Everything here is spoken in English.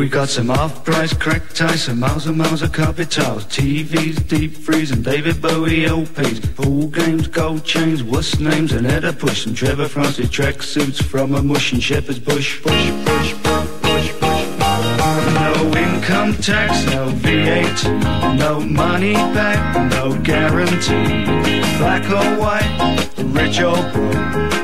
We got some off-price crack ties, some miles and miles of carpet tiles, TVs, deep freeze and David Bowie LPs, pool games, gold chains, what's names and Edda Push, and Trevor Francis tracksuits from a mush and Shepherd's Bush. No income tax, no VAT, no money back, no guarantee. Black or white, rich or broke,